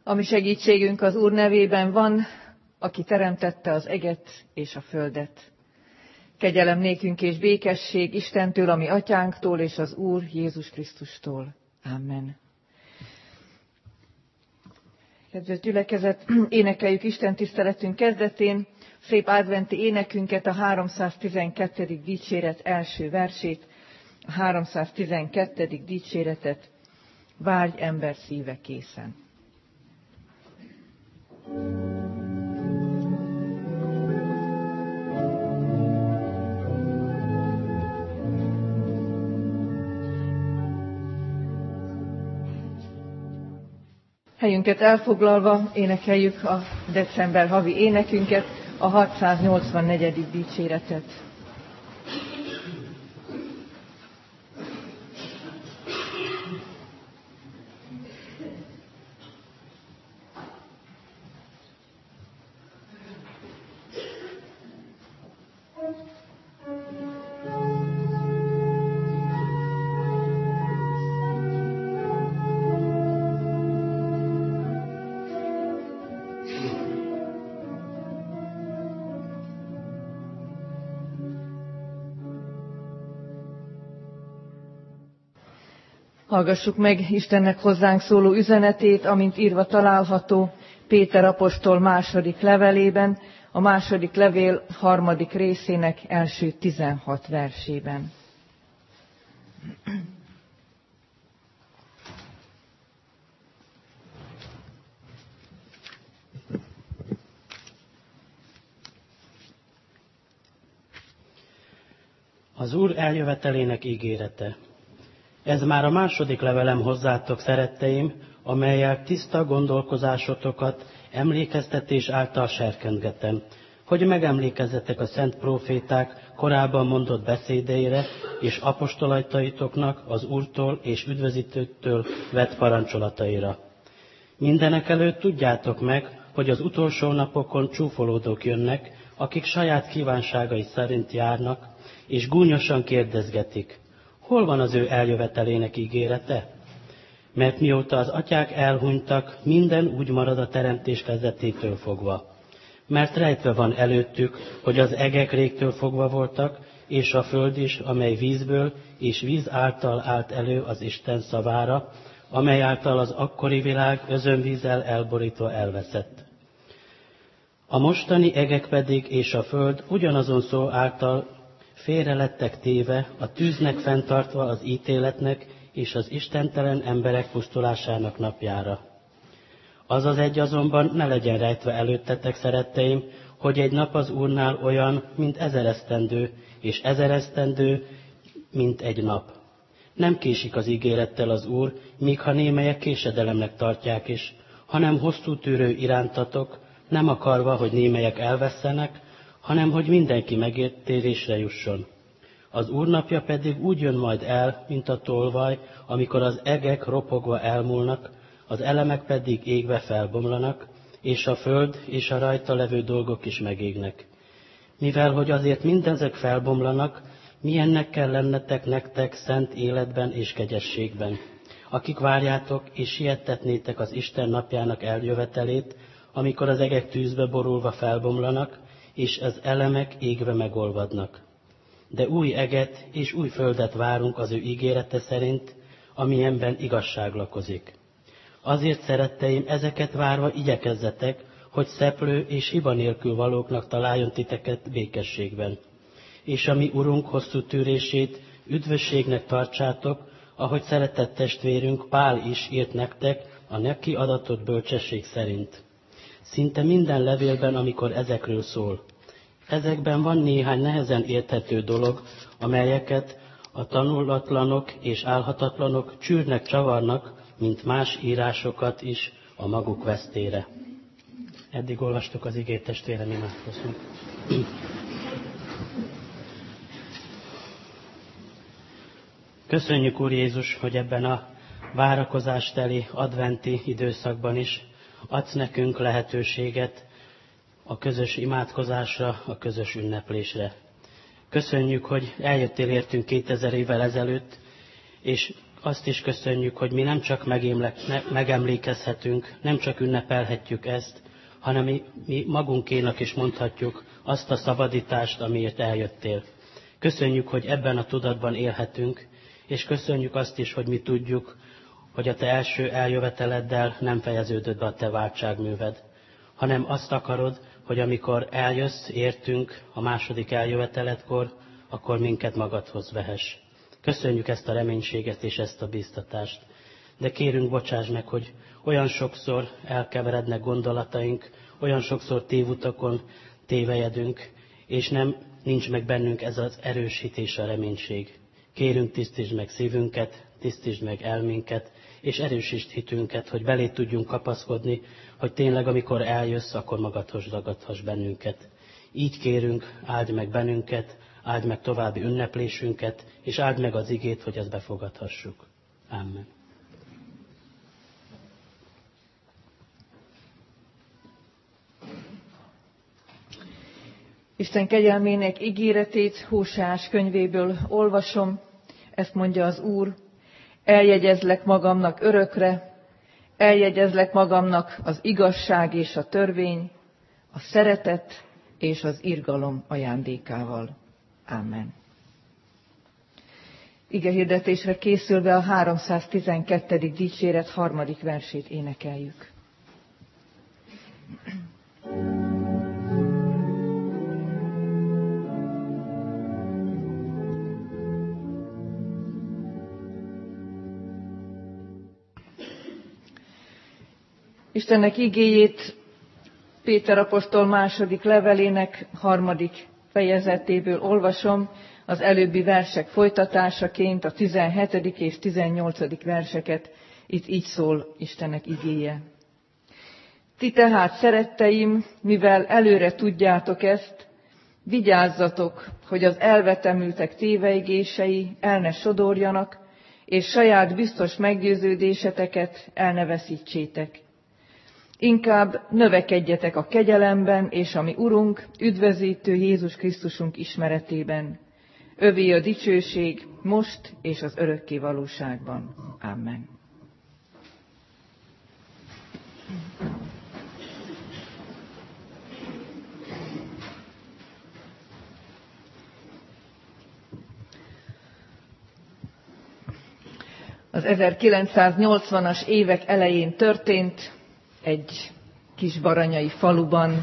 A mi segítségünk az Úr nevében van, aki teremtette az eget és a földet. Kegyelem nékünk és békesség Istentől, a mi atyánktól és az Úr Jézus Krisztustól. Amen. Kedves gyülekezet, énekeljük Isten tiszteletünk kezdetén szép adventi énekünket, a 312. dicséret első versét, a 312. dicséretet. Várj, ember szíve készen. Helyünket elfoglalva énekeljük a december havi énekünket, a 684. dicséretet. Hallgassuk meg Istennek hozzánk szóló üzenetét, amint írva található Péter apostol második levelében, a második levél 3. részének első 16 versében. Az Úr eljövetelének ígérete. Ez már a második levelem hozzátok, szeretteim, amellyel tiszta gondolkozásotokat emlékeztetés által serkentgetem, hogy megemlékezzetek a szent próféták korábban mondott beszédeire és apostolaitaitoknak az Úrtól és üdvözítőtől vett parancsolataira. Mindenekelőtt tudjátok meg, hogy az utolsó napokon csúfolódók jönnek, akik saját kívánságai szerint járnak, és gúnyosan kérdezgetik, hol van az ő eljövetelének ígérete? Mert mióta az atyák elhunytak, minden úgy marad a teremtés kezdetétől fogva. Mert rejtve van előttük, hogy az egek régtől fogva voltak, és a föld is, amely vízből és víz által állt elő az Isten szavára, amely által az akkori világ özönvízzel elborítva elveszett. A mostani egek pedig és a föld ugyanazon szó által félre lettek téve, a tűznek fenntartva az ítéletnek és az istentelen emberek pusztulásának napjára. Az az egy azonban ne legyen rejtve előttetek, szeretteim, hogy egy nap az Úrnál olyan, mint 1000 esztendő, és 1000 esztendő, mint egy nap. Nem késik az ígérettel az Úr, míg ha némelyek késedelemnek tartják is, hanem hosszú tűrő irántatok, nem akarva, hogy némelyek elvesszenek, hanem hogy mindenki megtérésre jusson. Az Úr napja pedig úgy jön majd el, mint a tolvaj, amikor az egek ropogva elmúlnak, az elemek pedig égve felbomlanak, és a föld és a rajta levő dolgok is megégnek. Mivel, hogy azért mindezek felbomlanak, milyennek kell lennetek nektek szent életben és kegyességben, akik várjátok és siettetnétek az Isten napjának eljövetelét, amikor az egek tűzbe borulva felbomlanak, és az elemek égve megolvadnak. De új eget és új földet várunk az ő ígérete szerint, amilyenben igazság lakozik. Azért, szeretteim, ezeket várva igyekezzetek, hogy szeplő és hiba nélkül valóknak találjon titeket békességben. És a mi Urunk hosszú tűrését üdvösségnek tartsátok, ahogy szeretett testvérünk Pál is írt nektek a neki adatott bölcsesség szerint. Szinte minden levélben, amikor ezekről szól. Ezekben van néhány nehezen érthető dolog, amelyeket a tanulatlanok és álhatatlanok csűrnek, csavarnak, mint más írásokat is a maguk vesztére. Eddig olvastuk az igét, testvérem, imádkozzunk. Köszönjük, Úr Jézus, hogy ebben a várakozásteli adventi időszakban is adsz nekünk lehetőséget a közös imádkozásra, a közös ünneplésre. Köszönjük, hogy eljöttél értünk 2000 évvel ezelőtt, és azt is köszönjük, hogy mi nem csak megemlékezhetünk, nem csak ünnepelhetjük ezt, hanem mi magunkénak is mondhatjuk azt a szabadítást, amiért eljöttél. Köszönjük, hogy ebben a tudatban élhetünk, és köszönjük azt is, hogy mi tudjuk, hogy a te első eljöveteleddel nem fejeződött be a te váltságműved, hanem azt akarod, hogy amikor eljössz, értünk a második eljöveteledkor, akkor minket magadhoz vehess. Köszönjük ezt a reménységet és ezt a bíztatást. De kérünk, bocsáss meg, hogy olyan sokszor elkeverednek gondolataink, olyan sokszor tévutakon tévejedünk, és nincs meg bennünk ez az erősítés, a reménység. Kérünk, tisztítsd meg szívünket, tisztítsd meg elménket, és erősítsd hitünket, hogy belé tudjunk kapaszkodni, hogy tényleg amikor eljössz, akkor magadhoz ragadhass bennünket. Így kérünk, áld meg bennünket, áld meg további ünneplésünket, és áld meg az igét, hogy ezt befogadhassuk. Amen. Isten kegyelmének ígéretét Hóseás könyvéből olvasom, ezt mondja az Úr: eljegyezlek magamnak örökre, eljegyezlek magamnak az igazság és a törvény, a szeretet és az irgalom ajándékával. Amen. Igehirdetésre készülve a 312. dicséret 3. versét énekeljük. Istennek igéjét Péter apostol második levelének 3. fejezetéből olvasom, az előbbi versek folytatásaként a 17. és 18. verseket. Itt így szól Istennek igéje. Ti tehát, szeretteim, mivel előre tudjátok ezt, vigyázzatok, hogy az elvetemültek téveigései el ne sodorjanak, és saját biztos meggyőződéseteket el ne veszítsétek. Inkább növekedjetek a kegyelemben és a mi Urunk, üdvözítő Jézus Krisztusunk ismeretében. Övé a dicsőség most és az örökké valóságban. Amen. Az 1980-as évek elején történt, egy kis baranyai faluban.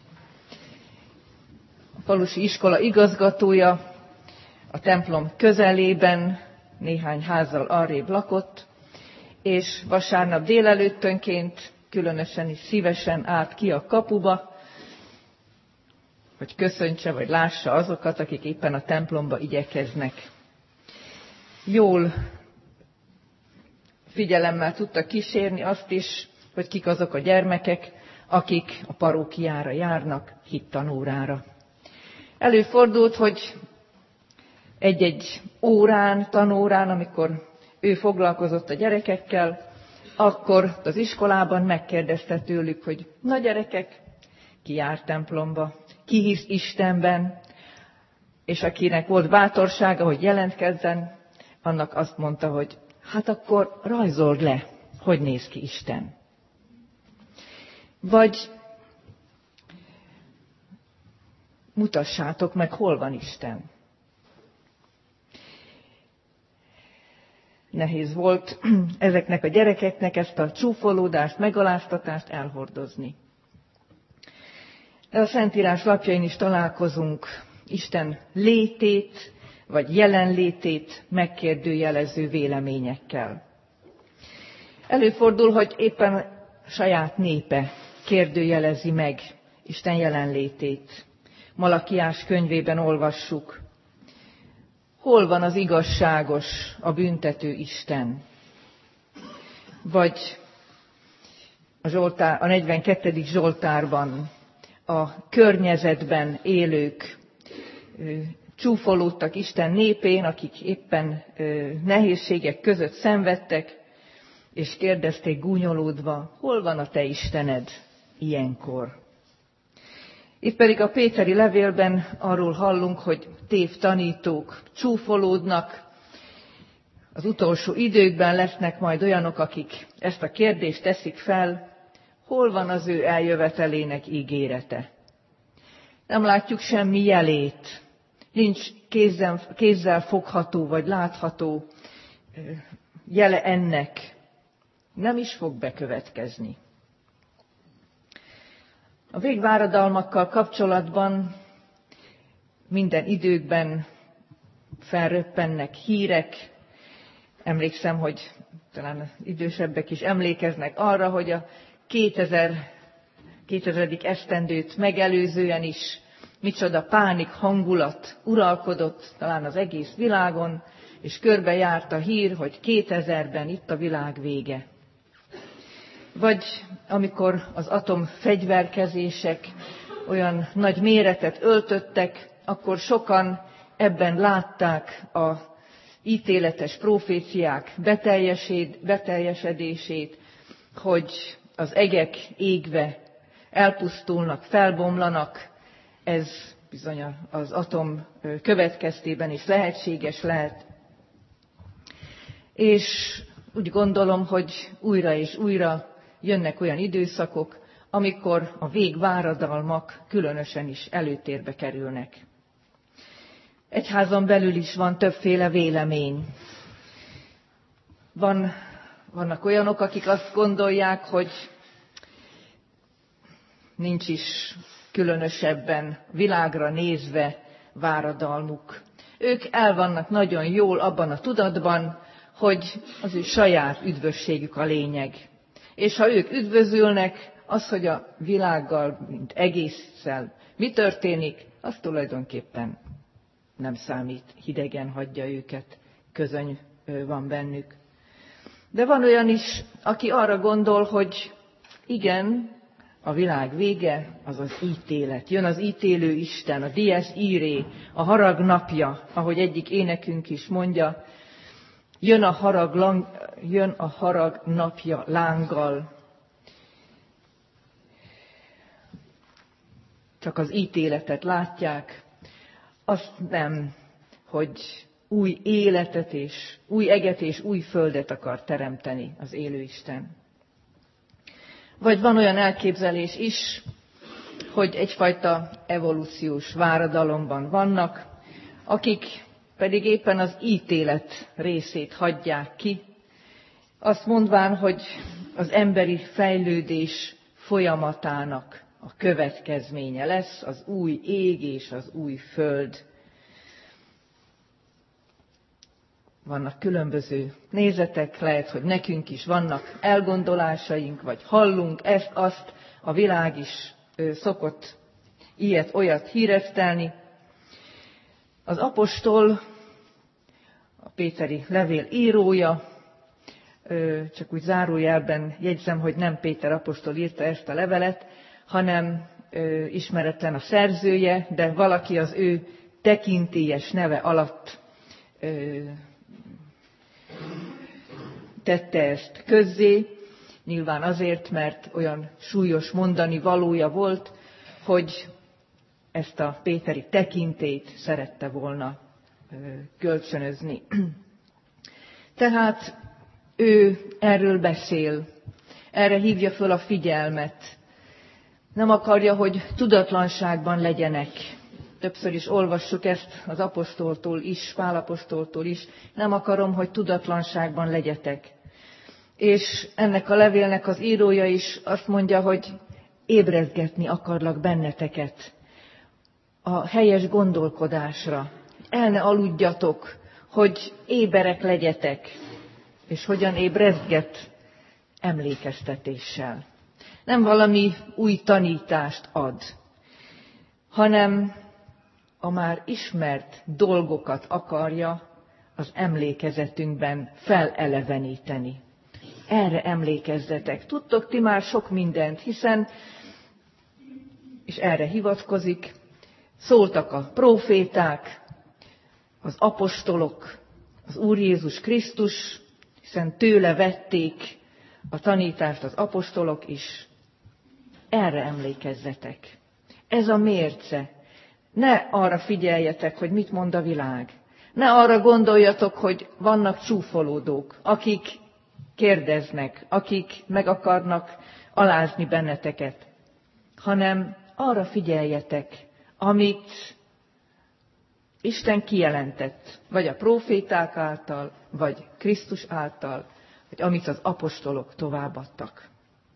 A falusi iskola igazgatója a templom közelében, néhány házzal arrébb lakott, és vasárnap délelőttönként különösen is szívesen állt ki a kapuba, hogy köszöntse vagy lássa azokat, akik éppen a templomba igyekeznek. Jól figyelemmel tudta kísérni azt is, hogy kik azok a gyermekek, akik a parókiára járnak, hittanórára. Előfordult, hogy egy-egy órán, tanórán, amikor ő foglalkozott a gyerekekkel, akkor az iskolában megkérdezte tőlük, hogy na gyerekek, ki jár templomba, ki hisz Istenben, és akinek volt bátorsága, hogy jelentkezzen, annak azt mondta, hogy hát akkor rajzold le, hogy néz ki Isten. Vagy mutassátok meg, hol van Isten. Nehéz volt ezeknek a gyerekeknek ezt a csúfolódást, megaláztatást elhordozni. De a Szentírás lapjain is találkozunk Isten létét, vagy jelenlétét megkérdőjelező véleményekkel. Előfordul, hogy éppen saját népe kérdőjelezi meg Isten jelenlétét. Malakiás könyvében olvassuk. Hol van az igazságos, a büntető Isten? Vagy a 42. Zsoltárban a környezetben élők csúfolódtak Isten népén, akik éppen nehézségek között szenvedtek, és kérdezték gúnyolódva, hol van a te Istened ilyenkor? Itt pedig a péteri levélben arról hallunk, hogy tévtanítók csúfolódnak az utolsó időkben lesznek majd olyanok, akik ezt a kérdést teszik fel, hol van az ő eljövetelének ígérete. Nem látjuk semmi jelét, nincs kézzel fogható vagy látható jele ennek. Nem is fog bekövetkezni. A végváradalmakkal kapcsolatban minden időkben felröppennek hírek. Emlékszem, hogy talán idősebbek is emlékeznek arra, hogy a 2000. esztendőt megelőzően is micsoda pánik hangulat uralkodott talán az egész világon, és körbejárt a hír, hogy 2000-ben itt a világ vége. Vagy amikor az atomfegyverkezések olyan nagy méretet öltöttek, akkor sokan ebben látták az ítéletes proféciák beteljesedését, hogy az egek égve elpusztulnak, felbomlanak, ez bizony az atom következtében is lehetséges lehet. És úgy gondolom, hogy újra és újra jönnek olyan időszakok, amikor a végváradalmak különösen is előtérbe kerülnek. Egyházon belül is van többféle vélemény. Vannak olyanok, akik azt gondolják, hogy nincs is különösebben világra nézve váradalmuk. Ők el vannak nagyon jól abban a tudatban, hogy az ő saját üdvösségük a lényeg. És ha ők üdvözülnek, az, hogy a világgal, mint egésszel mi történik, az tulajdonképpen nem számít, hidegen hagyja őket, közöny van bennük. De van olyan is, aki arra gondol, hogy igen, a világ vége, az az ítélet. Jön az ítélő Isten, a dies irae, a harag napja, ahogy egyik énekünk is mondja, jön a harag napja lánggal. Csak az ítéletet látják, azt nem, hogy új életet és új eget és új földet akar teremteni az élő Isten. Vagy van olyan elképzelés is, hogy egyfajta evolúciós váradalomban vannak, akik pedig éppen az ítélet részét hagyják ki, azt mondván, hogy az emberi fejlődés folyamatának a következménye lesz az új ég és az új föld. Vannak különböző nézetek, lehet, hogy nekünk is vannak elgondolásaink, vagy hallunk ezt-azt, a világ is szokott ilyet-olyat híresztelni. Az apostol, a péteri levél írója, csak úgy zárójelben jegyzem, hogy nem Péter apostol írta ezt a levelet, hanem ismeretlen a szerzője, de valaki az ő tekintélyes neve alatt tette ezt közzé, nyilván azért, mert olyan súlyos mondani valója volt, hogy ezt a péteri tekintélyt szerette volna kölcsönözni. Tehát ő erről beszél, erre hívja föl a figyelmet. Nem akarja, hogy tudatlanságban legyenek. Többször is olvassuk ezt az apostoltól is, Pál apostoltól is. Nem akarom, hogy tudatlanságban legyetek. És ennek a levélnek az írója is azt mondja, hogy ébrezgetni akarlak benneteket a helyes gondolkodásra. El ne aludjatok, hogy éberek legyetek. És hogyan ébrezget? Emlékeztetéssel. Nem valami új tanítást ad, hanem a már ismert dolgokat akarja az emlékezetünkben feleleveníteni. Erre emlékezzetek. Tudtok ti már sok mindent, hiszen, és erre hivatkozik, szóltak a próféták, az apostolok, az Úr Jézus Krisztus, hiszen tőle vették a tanítást az apostolok is. Erre emlékezzetek. Ez a mérce. Ne arra figyeljetek, hogy mit mond a világ. Ne arra gondoljatok, hogy vannak csúfolódók, akik kérdeznek, akik meg akarnak alázni benneteket, hanem arra figyeljetek, amit Isten kijelentett, vagy a próféták által, vagy Krisztus által, vagy amit az apostolok továbbadtak.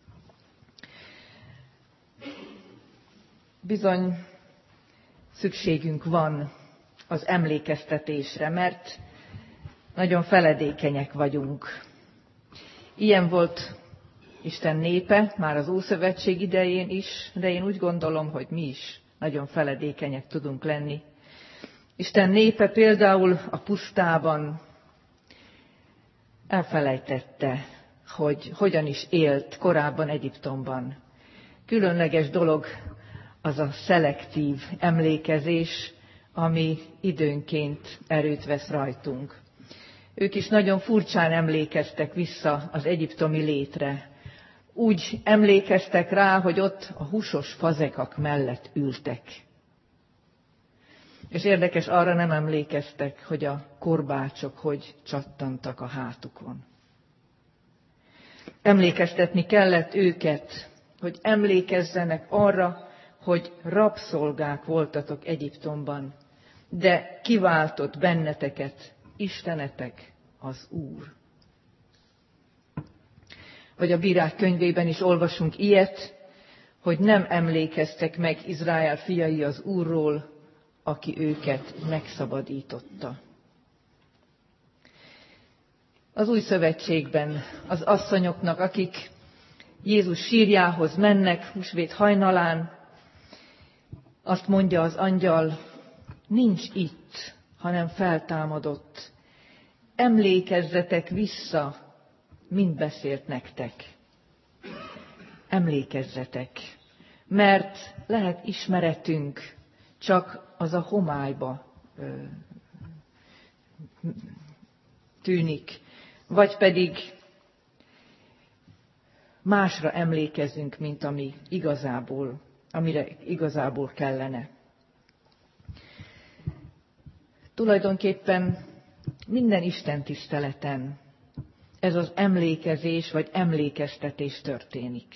Bizony szükségünk van az emlékeztetésre, mert nagyon feledékenyek vagyunk. Ilyen volt Isten népe már az Ószövetség idején is, de én úgy gondolom, hogy mi is nagyon feledékenyek tudunk lenni. Isten népe például a pusztában elfelejtette, hogy hogyan is élt korábban Egyiptomban. Különleges dolog az a szelektív emlékezés, ami időnként erőt vesz rajtunk. Ők is nagyon furcsán emlékeztek vissza az egyiptomi létre. Úgy emlékeztek rá, hogy ott a húsos fazekak mellett ültek. És érdekes, arra nem emlékeztek, hogy a korbácsok hogy csattantak a hátukon. Emlékeztetni kellett őket, hogy emlékezzenek arra, hogy rabszolgák voltatok Egyiptomban, de kiváltott benneteket Istenetek, az Úr. Vagy a Bírák könyvében is olvasunk ilyet, hogy nem emlékeztek meg Izrael fiai az Úrról, aki őket megszabadította. Az Új Szövetségben az asszonyoknak, akik Jézus sírjához mennek húsvét hajnalán, azt mondja az angyal, nincs itt, hanem feltámadott. Emlékezzetek vissza, mind beszélt nektek. Emlékezzetek, mert lehet ismeretünk, csak az a homályba tűnik, vagy pedig másra emlékezünk, mint amire igazából kellene. Tulajdonképpen minden Isten tiszteleten ez az emlékezés vagy emlékeztetés történik.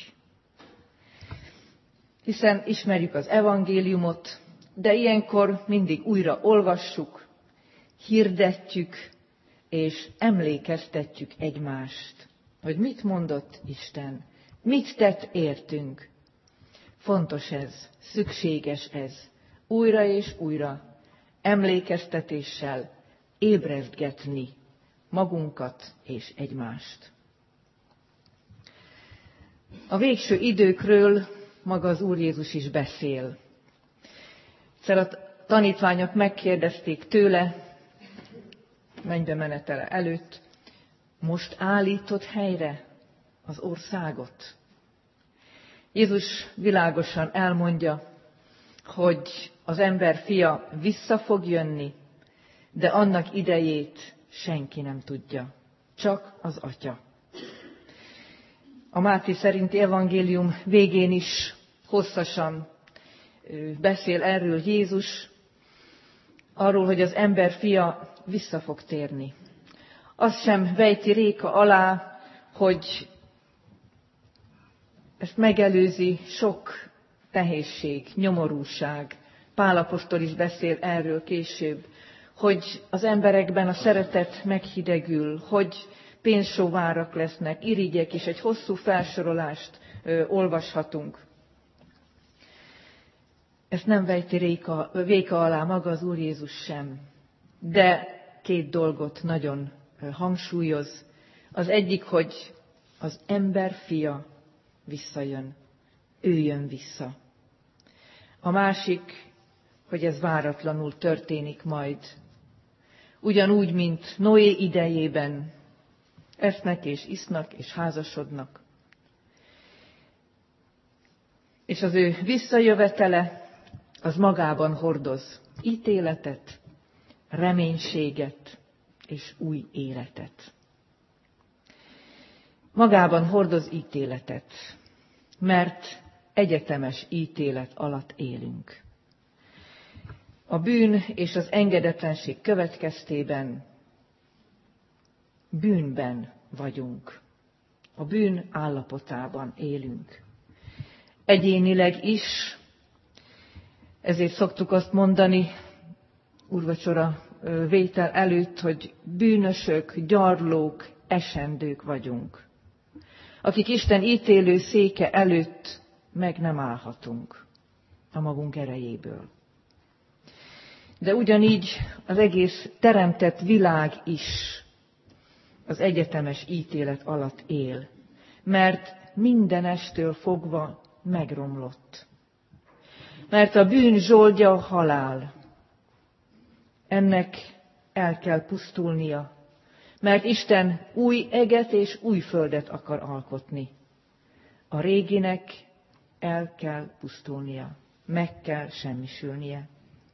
Hiszen ismerjük az evangéliumot, de ilyenkor mindig újra olvassuk, hirdetjük és emlékeztetjük egymást, hogy mit mondott Isten, mit tett értünk. Fontos ez, szükséges ez, újra és újra emlékeztetéssel ébresztgetni magunkat és egymást. A végső időkről maga az Úr Jézus is beszél. Egyszer a tanítványok megkérdezték tőle, mennybe menetele előtt, most állítod helyre az országot? Jézus világosan elmondja, hogy az ember fia vissza fog jönni, de annak idejét senki nem tudja, csak az Atya. A Máté szerinti evangélium végén is hosszasan beszél erről Jézus, arról, hogy az ember fia vissza fog térni. Azt sem vejti réka alá, hogy ezt megelőzi sok nehézség, nyomorúság. Pál apostol is beszél erről később, hogy az emberekben a szeretet meghidegül, hogy pénzsóvárak lesznek, irigyek, és egy hosszú felsorolást olvashatunk. Ezt nem vejti véka alá maga az Úr Jézus sem, de két dolgot nagyon hangsúlyoz. Az egyik, hogy az ember fia visszajön, ő jön vissza. A másik, hogy ez váratlanul történik majd. Ugyanúgy, mint Noé idejében esznek és isznak és házasodnak. És az ő visszajövetele az magában hordoz ítéletet, reménységet és új életet. Magában hordoz ítéletet, mert egyetemes ítélet alatt élünk. A bűn és az engedetlenség következtében bűnben vagyunk. A bűn állapotában élünk. Egyénileg is, ezért szoktuk azt mondani úrvacsora vétel előtt, hogy bűnösök, gyarlók, esendők vagyunk, akik Isten ítélő széke előtt meg nem állhatunk a magunk erejéből. De ugyanígy az egész teremtett világ is az egyetemes ítélet alatt él, mert mindenestől fogva megromlott. Mert a bűn zsoldja a halál. Ennek el kell pusztulnia, mert Isten új eget és új földet akar alkotni. A réginek el kell pusztulnia, meg kell semmisülnie.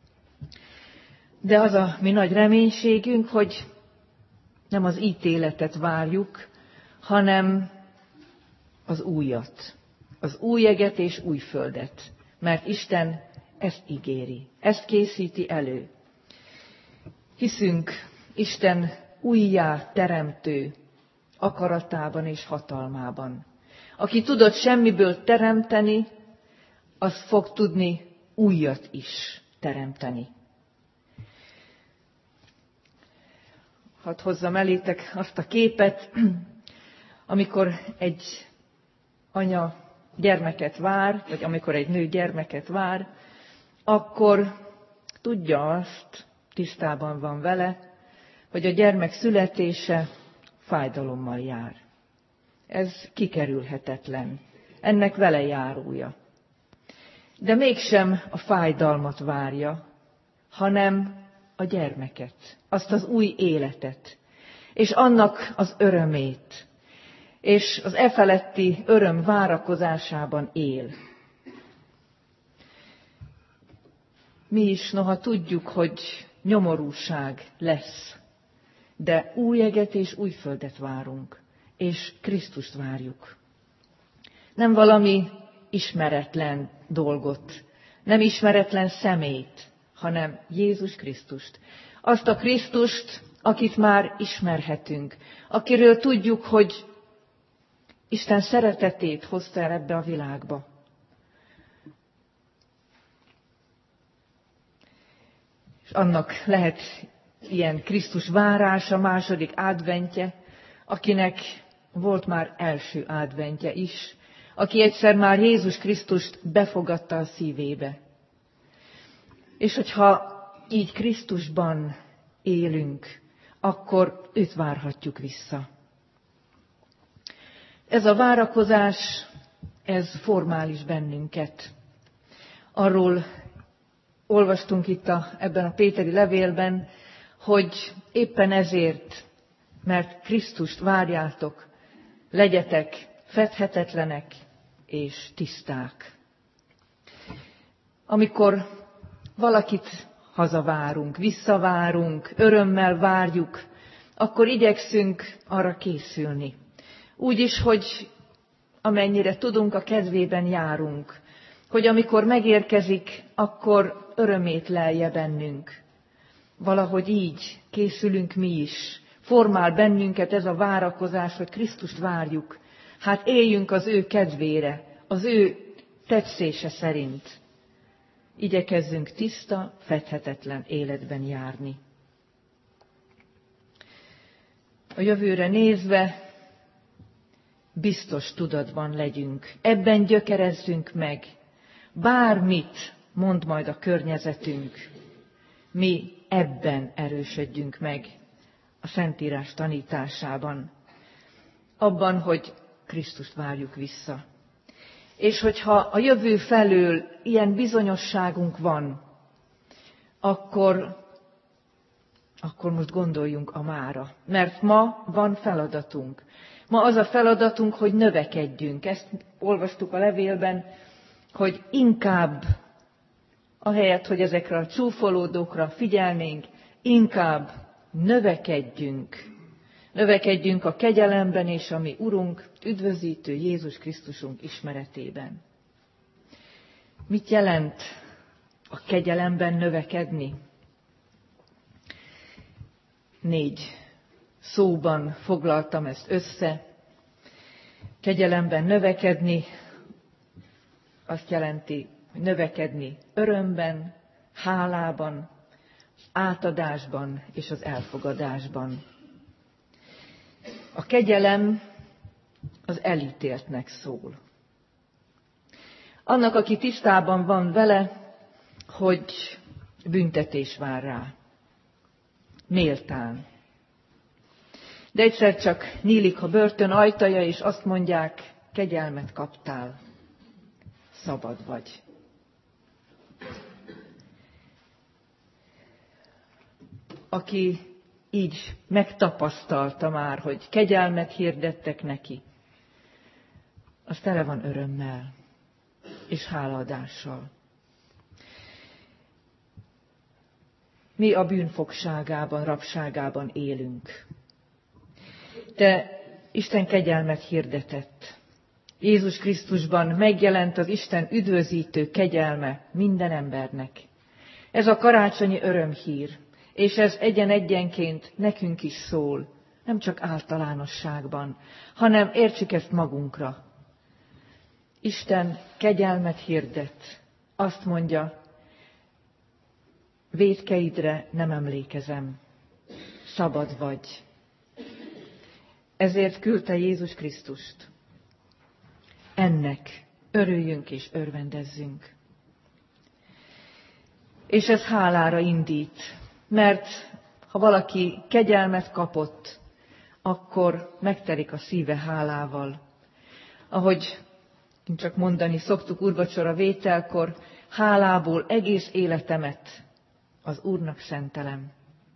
De az a mi nagy reménységünk, hogy nem az ítéletet várjuk, hanem az újat, az új eget és új földet. Mert Isten ezt ígéri, ezt készíti elő. Hiszünk Isten újjá teremtő akaratában és hatalmában. Aki tudott semmiből teremteni, az fog tudni újat is teremteni. Hadd hozzam elétek azt a képet, amikor egy anya gyermeket vár, vagy amikor egy nő gyermeket vár, akkor tudja azt, tisztában van vele, hogy a gyermek születése fájdalommal jár. Ez kikerülhetetlen. Ennek vele járója. De mégsem a fájdalmat várja, hanem a gyermeket, azt az új életet, és annak az örömét, és az e feletti öröm várakozásában él. Mi is noha tudjuk, hogy nyomorúság lesz, de új eget és új földet várunk, és Krisztust várjuk. Nem valami ismeretlen dolgot, nem ismeretlen személyt, hanem Jézus Krisztust. Azt a Krisztust, akit már ismerhetünk, akiről tudjuk, hogy Isten szeretetét hozta el ebbe a világba. És annak lehet ilyen Krisztus várása, második adventje, akinek volt már első adventje is, aki egyszer már Jézus Krisztust befogadta a szívébe. És hogyha így Krisztusban élünk, akkor őt várhatjuk vissza. Ez a várakozás, ez formális bennünket. Arról olvastunk itt ebben a Péteri levélben, hogy éppen ezért, mert Krisztust várjátok, legyetek fedhetetlenek és tiszták. Amikor valakit hazavárunk, visszavárunk, örömmel várjuk, akkor igyekszünk arra készülni. Úgy is, hogy amennyire tudunk, a kedvében járunk, hogy amikor megérkezik, akkor örömét lelje bennünk. Valahogy így készülünk mi is. Formál bennünket ez a várakozás, hogy Krisztust várjuk. Hát éljünk az ő kedvére, az ő tetszése szerint. Igyekezzünk tiszta, fedhetetlen életben járni. A jövőre nézve biztos tudatban legyünk, ebben gyökerezzünk meg. Bármit mond majd a környezetünk, mi ebben erősödjünk meg a Szentírás tanításában. Abban, hogy Krisztust várjuk vissza. És hogyha a jövő felől ilyen bizonyosságunk van, akkor most gondoljunk a mára. Mert ma van feladatunk. Ma az a feladatunk, hogy növekedjünk. Ezt olvastuk a levélben, hogy inkább, ahelyett, hogy ezekre a csúfolódókra figyelnénk, inkább növekedjünk. Növekedjünk a kegyelemben és a mi Urunk, üdvözítő Jézus Krisztusunk ismeretében. Mit jelent, a kegyelemben növekedni. 4 szóban foglaltam ezt össze. Kegyelemben növekedni azt jelenti, hogy növekedni örömben, hálában, átadásban és az elfogadásban. A kegyelem az elítéltnek szól. Annak, aki tisztában van vele, hogy büntetés vár rá. Méltán. De egyszer csak nyílik a börtön ajtaja, és azt mondják, kegyelmet kaptál, szabad vagy. Aki így megtapasztalta már, hogy kegyelmet hirdettek neki, az tele van örömmel és hálaadással. Mi a bűnfogságában, rabságában élünk. De Isten kegyelmet hirdetett. Jézus Krisztusban megjelent az Isten üdvözítő kegyelme minden embernek. Ez a karácsonyi örömhír, és ez egyen-egyenként nekünk is szól, nem csak általánosságban, hanem értsük ezt magunkra. Isten kegyelmet hirdet, azt mondja, vétkeidre nem emlékezem, szabad vagy. Ezért küldte Jézus Krisztust. Ennek örüljünk és örvendezzünk. És ez hálára indít, mert ha valaki kegyelmet kapott, akkor megtelik a szíve hálával. Ahogy csak mondani szoktuk úrvacsora vételkor, hálából egész életemet az Úrnak szentelem.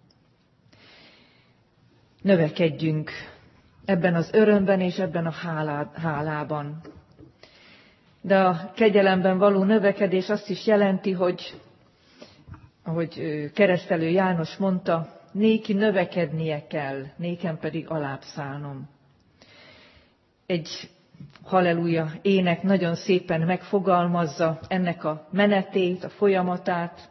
Növekedjünk ebben az örömben és ebben a hálában. De a kegyelemben való növekedés azt is jelenti, hogy, ahogy Keresztelő János mondta, néki növekednie kell, nékem pedig alább szállnom. Egy halleluja ének nagyon szépen megfogalmazza ennek a menetét, a folyamatát.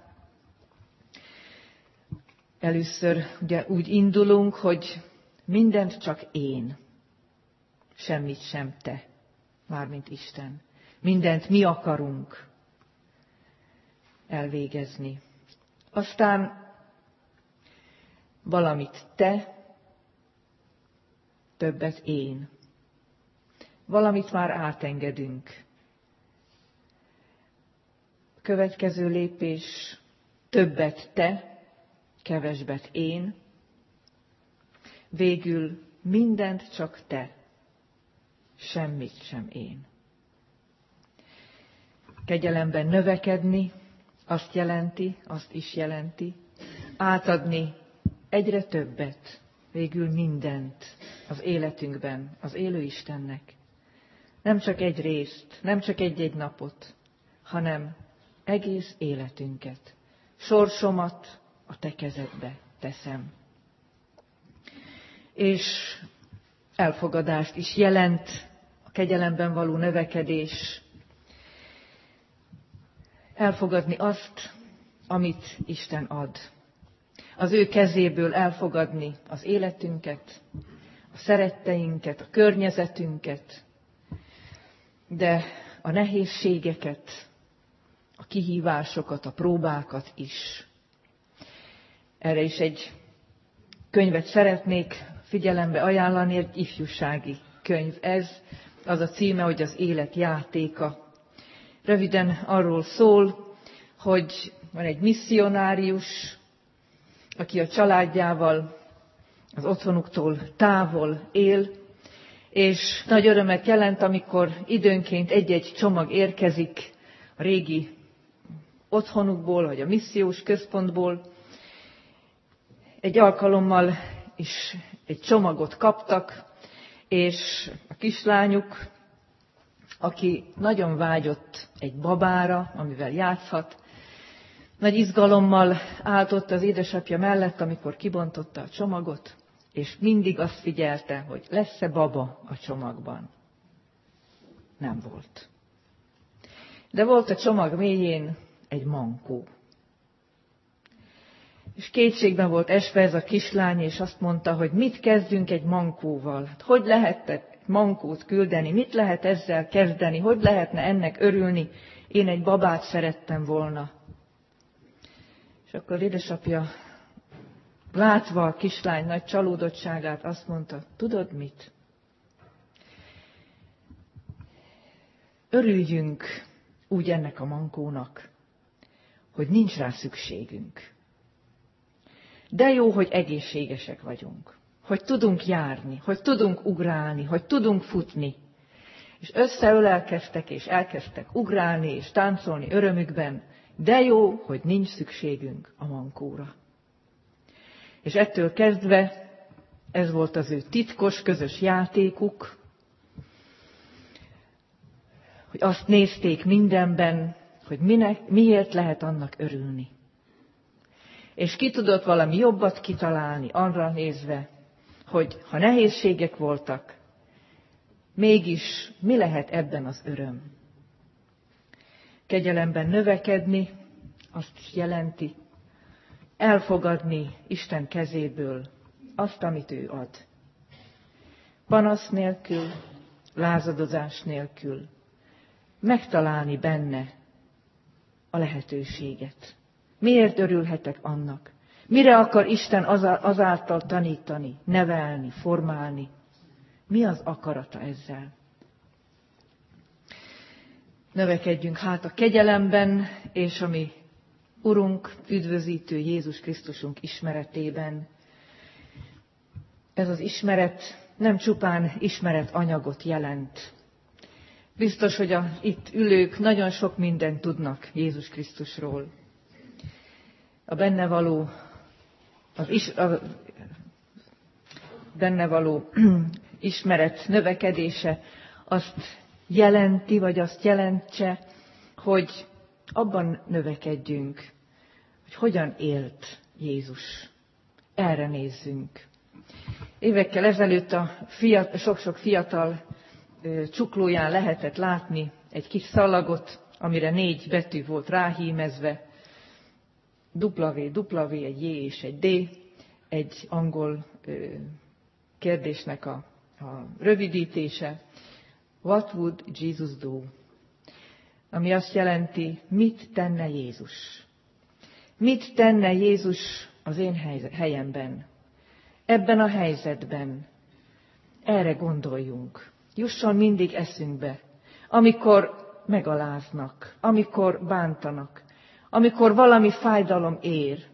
Először ugye úgy indulunk, hogy mindent csak én, semmit sem te, mármint Isten. Mindent mi akarunk elvégezni. Aztán valamit te, többet én. Valamit már átengedünk. Következő lépés, többet te, kevesebbet én. Végül mindent csak te, semmit sem én. Kegyelemben növekedni azt is jelenti, átadni egyre többet, végül mindent az életünkben, az élő Istennek. Nem csak egy részt, nem csak egy-egy napot, hanem egész életünket. Sorsomat a te kezedbe teszem. És elfogadást is jelent a kegyelemben való növekedés. Elfogadni azt, amit Isten ad. Az ő kezéből elfogadni az életünket, a szeretteinket, a környezetünket, de a nehézségeket, a kihívásokat, a próbákat is. Erre is egy könyvet szeretnék figyelembe ajánlani, egy ifjúsági könyv. Ez az a címe, hogy az élet játéka. Röviden arról szól, hogy van egy misszionárius, aki a családjával az otthonuktól távol él, és nagy örömet jelent, amikor időnként egy-egy csomag érkezik a régi otthonukból, vagy a missziós központból. Egy alkalommal is egy csomagot kaptak, és a kislányuk, aki nagyon vágyott egy babára, amivel játszhat, nagy izgalommal állt ott az édesapja mellett, amikor kibontotta a csomagot, és mindig azt figyelte, hogy lesz-e baba a csomagban. Nem volt. De volt a csomag mélyén egy mankó. És kétségben volt esve ez a kislány, és azt mondta, hogy mit kezdjünk egy mankóval. Hát hogy lehet egy mankót küldeni, mit lehet ezzel kezdeni, hogy lehetne ennek örülni, én egy babát szerettem volna. És akkor édesapja, látva a kislány nagy csalódottságát, azt mondta, tudod mit? Örüljünk úgy ennek a mankónak, hogy nincs rá szükségünk. De jó, hogy egészségesek vagyunk, hogy tudunk járni, hogy tudunk ugrálni, hogy tudunk futni. És összeölelkeztek, és elkezdtek ugrálni, és táncolni örömükben. De jó, hogy nincs szükségünk a mankóra. És ettől kezdve ez volt az ő titkos, közös játékuk, hogy azt nézték mindenben, hogy miért lehet annak örülni. És ki tudott valami jobbat kitalálni arra nézve, hogy ha nehézségek voltak, mégis mi lehet ebben az öröm? Kegyelemben növekedni azt jelenti, elfogadni Isten kezéből azt, amit ő ad. Panasz nélkül, lázadozás nélkül, megtalálni benne a lehetőséget. Miért örülhetek annak? Mire akar Isten azáltal tanítani, nevelni, formálni? Mi az akarata ezzel? Növekedjünk hát a kegyelemben, és a mi Urunk, üdvözítő Jézus Krisztusunk ismeretében. Ez az ismeret nem csupán ismeretanyagot jelent. Biztos, hogy itt ülők nagyon sok mindent tudnak Jézus Krisztusról. A benne való ismeret növekedése azt jelenti, vagy azt jelentse, hogy abban növekedjünk, hogy hogyan élt Jézus. Erre nézzünk. Évekkel ezelőtt a sok-sok fiatal csuklóján lehetett látni egy kis szalagot, amire 4 betű volt ráhímezve, W, egy J és egy D, egy angol kérdésnek a rövidítése, What would Jesus do? Ami azt jelenti, mit tenne Jézus? Mit tenne Jézus az én helyemben? Ebben a helyzetben. Erre gondoljunk. Jusson mindig eszünkbe, amikor megaláznak, amikor bántanak, amikor valami fájdalom ér,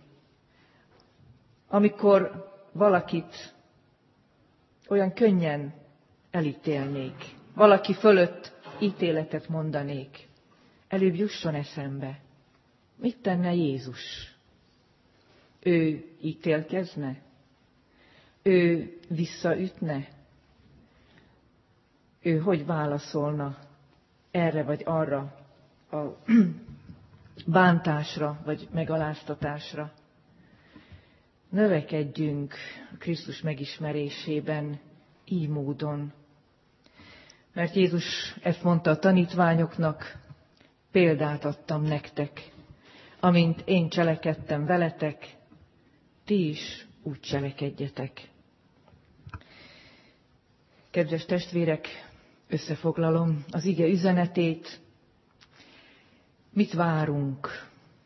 amikor valakit olyan könnyen elítélnék, valaki fölött ítéletet mondanék. Előbb jusson eszembe, mit tenne Jézus? Ő ítélkezne? Ő visszaütne? Ő hogy válaszolna erre vagy arra a bántásra vagy megaláztatásra? Növekedjünk Krisztus megismerésében így módon. Mert Jézus ezt mondta a tanítványoknak, példát adtam nektek, amint én cselekedtem veletek, ti is úgy cselekedjetek. Kedves testvérek, összefoglalom az ige üzenetét. Mit várunk?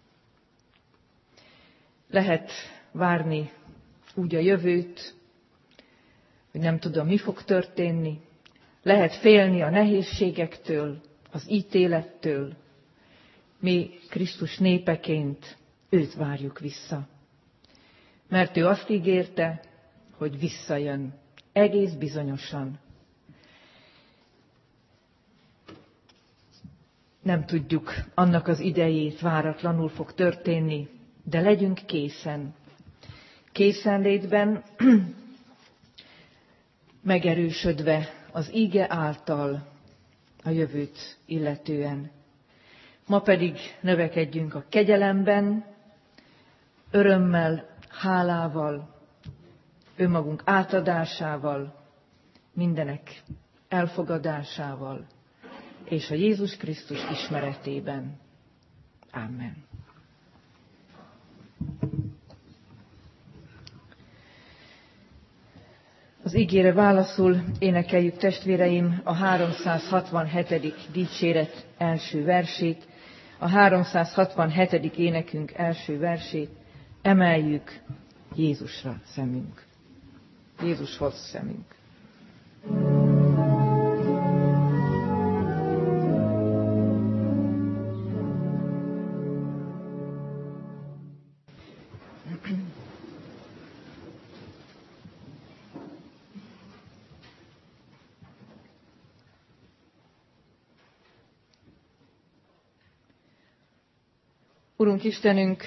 Lehet várni úgy a jövőt, hogy nem tudom, mi fog történni. Lehet félni a nehézségektől, az ítélettől. Mi Krisztus népeként őt várjuk vissza. Mert ő azt ígérte, hogy visszajön. Egész bizonyosan. Nem tudjuk annak az idejét, váratlanul fog történni, de legyünk készen. Készenlétben, megerősödve az íge által a jövőt illetően. Ma pedig növekedjünk a kegyelemben, örömmel, hálával, önmagunk átadásával, mindenek elfogadásával, és a Jézus Krisztus ismeretében. Amen. Az igére válaszul énekeljük, testvéreim, a 367. dicséret első versét, a 367. énekünk első versét. Emeljük Jézusra szemünk. Jézushoz szemünk. Urunk Istenünk,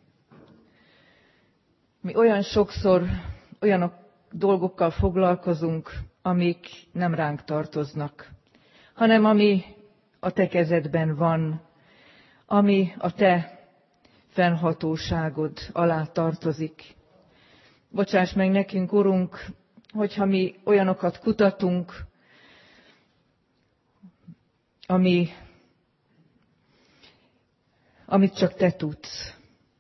mi olyan sokszor olyan dolgokkal foglalkozunk, amik nem ránk tartoznak, hanem ami a Te kezedben van, ami a Te fennhatóságod alá tartozik. Bocsáss meg nekünk, Urunk, hogyha mi olyanokat kutatunk, amit csak Te tudsz.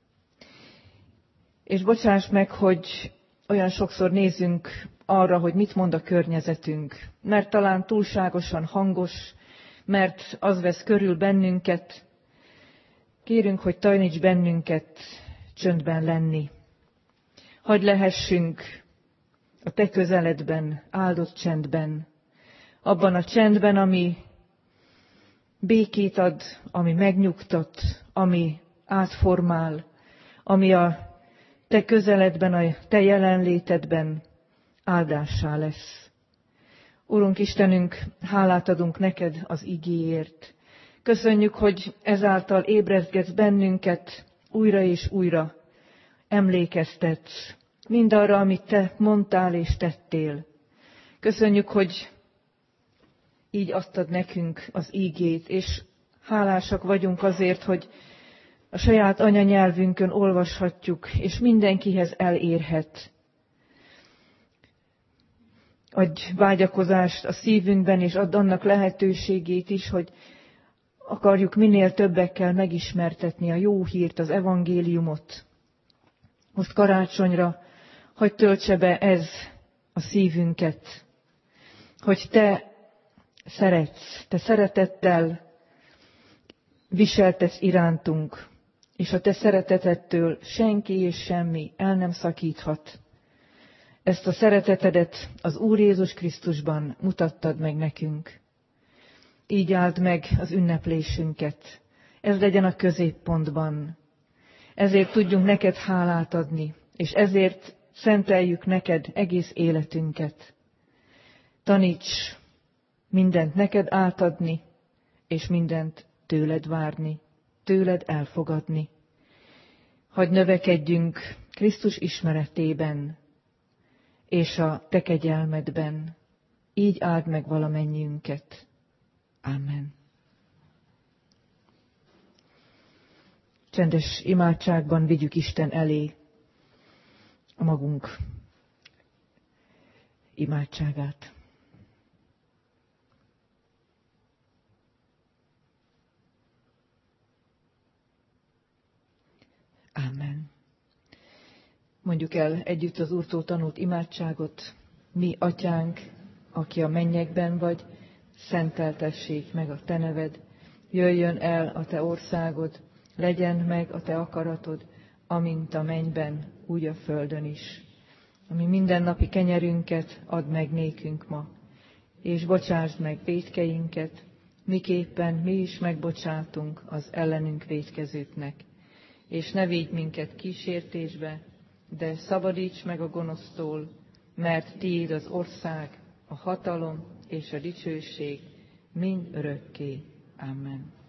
És bocsáss meg, hogy olyan sokszor nézünk arra, hogy mit mond a környezetünk, mert talán túlságosan hangos, mert az vesz körül bennünket. Kérünk, hogy taníts bennünket csöndben lenni. Hadd lehessünk a Te közeledben, áldott csendben, abban a csendben, ami békét ad, ami megnyugtat, ami átformál, ami a Te közeledben, a Te jelenlétedben áldássá lesz. Urunk Istenünk, hálát adunk neked az igéért. Köszönjük, hogy ezáltal ébrezgetsz bennünket újra és újra. Emlékeztetsz mindarra, amit Te mondtál és tettél. Köszönjük, hogy így adtad nekünk az ígét, és hálásak vagyunk azért, hogy a saját anyanyelvünkön olvashatjuk, és mindenkihez elérhet. Adj vágyakozást a szívünkben, és add annak lehetőségét is, hogy akarjuk minél többekkel megismertetni a jó hírt, az evangéliumot. Most karácsonyra, hogy töltse be ez a szívünket, hogy Te szeretsz, Te szeretettel viseltesz irántunk, és a Te szeretetettől senki és semmi el nem szakíthat. Ezt a szeretetedet az Úr Jézus Krisztusban mutattad meg nekünk. Így áld meg az ünneplésünket. Ez legyen a középpontban. Ezért tudjunk neked hálát adni, és ezért szenteljük neked egész életünket. Taníts mindent neked átadni, és mindent tőled várni, tőled elfogadni. Hadd növekedjünk Krisztus ismeretében, és a Te kegyelmedben. Így áld meg valamennyiünket. Amen. Csendes imádságban vigyük Isten elé a magunk imádságát. Amen. Mondjuk el együtt az Úrtól tanult imádságot. Mi, Atyánk, aki a mennyekben vagy, szenteltessék meg a Te neved. Jöjjön el a Te országod, legyen meg a Te akaratod, amint a mennyben, úgy a földön is. Ami mindennapi kenyerünket add meg nékünk ma, és bocsásd meg vétkeinket, miképpen mi is megbocsátunk az ellenünk vétkezőknek. És ne védj minket kísértésbe, de szabadíts meg a gonosztól, mert tiéd az ország, a hatalom és a dicsőség mind örökké. Amen.